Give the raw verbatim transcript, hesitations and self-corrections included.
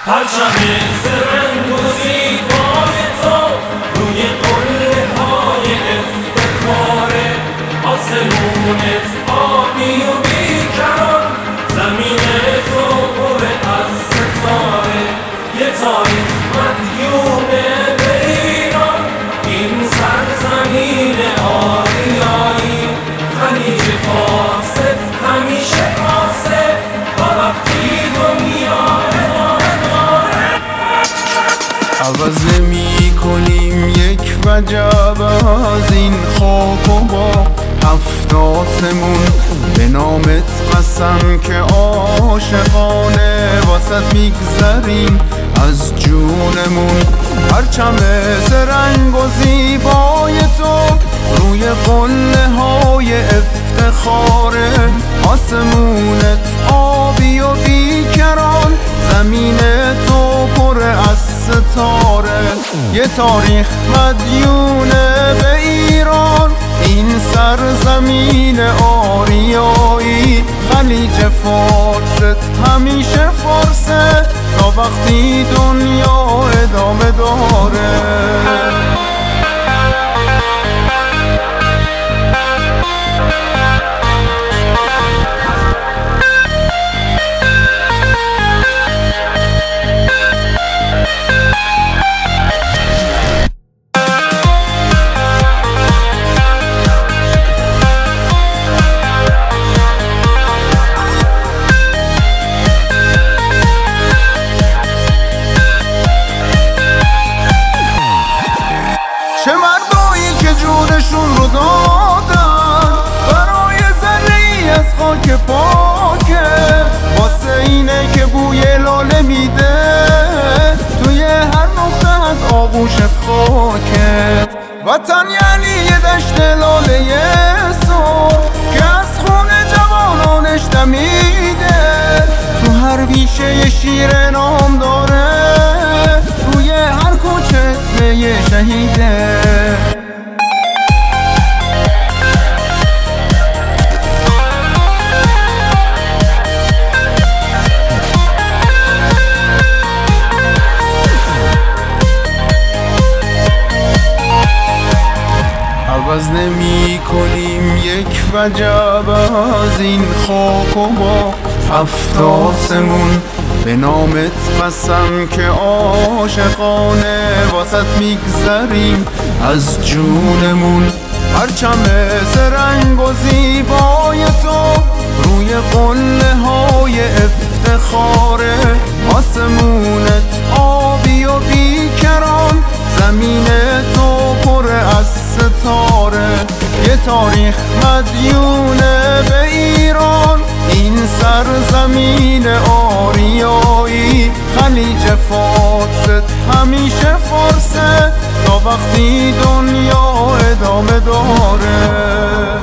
پرچم زرنگ و زیبای تو روی قله های افتخاره، آسمونت آبی و بیکران، زمین تو پر از ستاره. یه تاریخ مدیونه به ایران، این سرزمین آریایی. خلیج فارست همیشه خاصه تا وقتی دنیا ادامه داره. عوض نمی کنیم یک وجب از این خاک و با هفت آسمون، به نامت قسم که عاشقانه واسط میگذریم از جونمون. پرچم زرنگ و زیبای تو روی قله های افتخاره، آسمونت آبی و بیکران، زمین تو پر از ستاره. یه تاریخ مدیونه به ایران، این سرزمین آریایی. خلیج فارست همیشه فارسه تا وقتی دنیا ادامه داره. چه مردایی که جونشون رو دادن برای ذره‌ای از خاک پاکت، واسه اینه که بوی لاله میده توی هر نقطه از آغوش خاکت. وطن یعنی یه دشت لاله سرخ که از خون جوانانش دمیده، تو هر بیشه یه شیر نام داره، روی هر کوچه اسم یه شهیده. عوض نمی کنیم یک وجب از این خاک و با هفت آسمون، به نامت قسم که عاشقانه واسط میگذریم از جونمون. پرچم زرنگ و زیبای تو روی قله های افتخاره، آسمونت آبی و بیکران، زمین تو پر از ستاره. یه تاریخ مدیونه به ایران، این سرزمین آریایی. خلیج فارست همیشه فارسه تا وقتی دنیا ادامه داره.